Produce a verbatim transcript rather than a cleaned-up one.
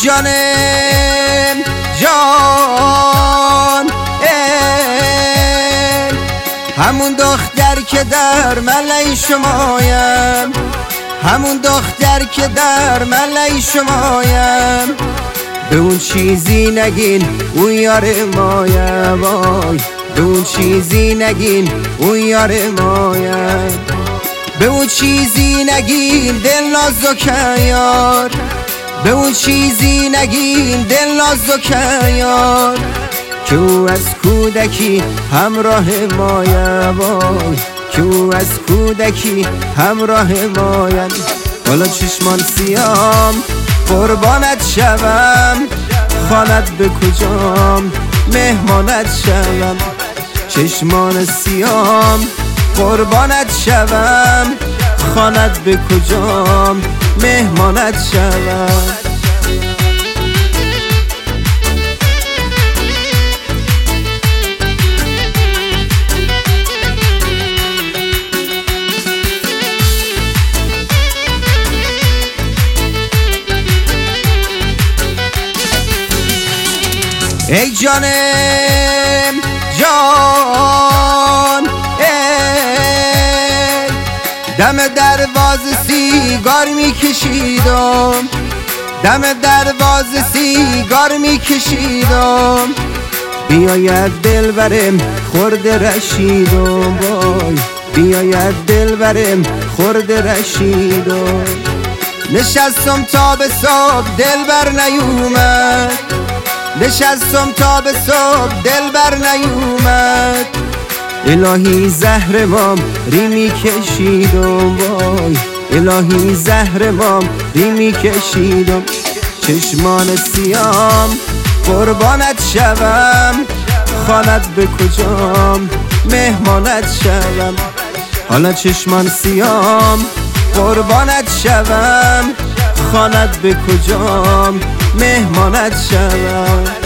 جان جان ای همون دختر که در ملای شمایم، همون دختر که در ملای شمایم، به اون چیزی نگین اون یار مایم، وای به اون چیزی نگین اون یار مایم، به اون چیزی نگین دل نازک یار، به اون چیزی نگین دل نازک یار، که او از کودکی همراه مایم، وای که او از کودکی همراه مایم. حالا چشمان سیام قربانت شوم، خانت به کجام مهمانت شوم، چشمان سیام قربانت شوم، خانت به کجام مهمانت شوم. ای جان جان ای دم دروازه سیگار میکشیدم، دم دروازه سیگار میکشیدم، بیاید دل برم خورده رشیدم، وای بیاید دل برم خورده رشیدم. نشستم تا به صبح دل بر نیومد، نشستم تا به صبح دل بر نیومد، الهی زهر مام ریمی کشیدم، وای الهی زهر مام ریمی کشیدم. چشمان سیام قربانت شوم، خانت به کجام مهمانت شوم. حالا چشمان سیام قربانت شوم، خانت به کجام مهمانت شوم.